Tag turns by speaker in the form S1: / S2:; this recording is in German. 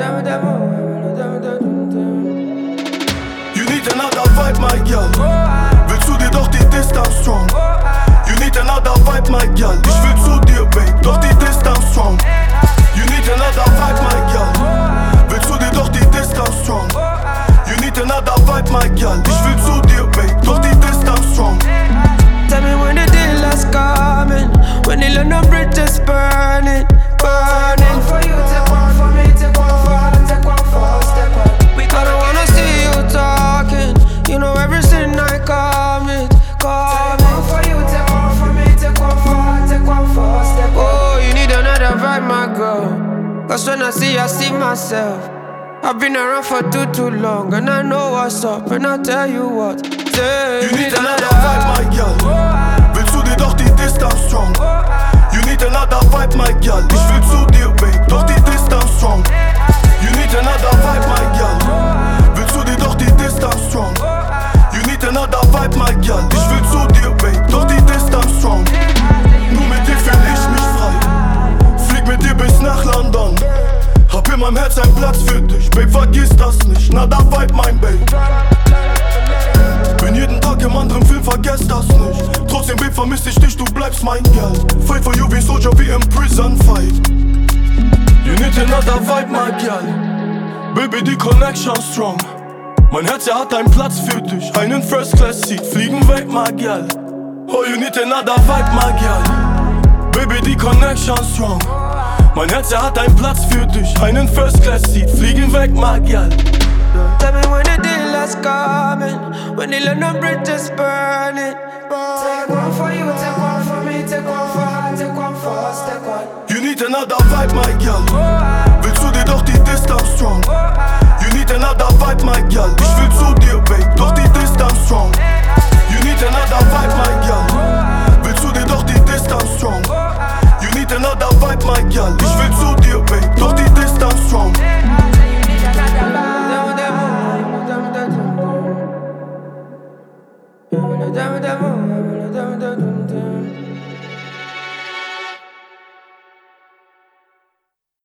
S1: You need another vibe, my girl. Willst du dir doch die Distanz strong? You need another vibe, my girl. Ich will zu dir, babe, doch die Distanz strong. You need another vibe, my girl. Willst du dir doch die Distanz strong? You need another vibe, my girl. Ich will zu dir, babe, doch die Distanz strong.
S2: Tell me when the dealer's coming, when the London Bridge is burning, burning. Take one for you, take one for me, take one for her, take one for us, take one. I don't wanna see you talking, you know everything I commit, commit. Take one for you, take one for me, take one for her, take one for us, take one. Oh, you need another vibe, my girl. Cause when I see myself. I've been around for too long, and I know what's up, and I tell you what.
S1: You need another vibe, my girl. Willst du dir doch die Distanz strong? You need another vibe, my girl. Ich will zu dir, babe, doch die Distanz strong. You need another vibe, my girl. Willst du dir doch die Distanz strong? You need another vibe, my girl. Ich will zu dir, babe, doch die Distanz strong. Nur mit dir fühl ich mich frei. Flieg mit dir bis nach London. Hab in meinem Herz einen Platz für dich, babe, vergiss das nicht. Another vibe, mein Babe. Bin jeden Tag im anderen Film, vergesst das nicht. Trotzdem, babe, vermiss ich dich, du bleibst mein Girl. Fight for you wie Soldier, wie im Prison Fight. You need another vibe, my girl. Baby, die Connection strong. Mein Herz, hat einen Platz für dich. Einen First Class Seat, fliegen weg, my girl. Oh, you need another vibe, my girl. Baby, die Connection strong. Mein Herz, hat einen Platz für dich. Einen First Class Seat, fliegen weg, my girl.
S2: Tell me when the dealer's coming, when the London Bridge is burning. Take one for you, take one for me, take one for her, take one for us, take one.
S1: You need another vibe, my girl. Willst du dir doch die Distanz strong? You need another vibe, my girl. Ich will zu dir, babe, doch die Distanz strong.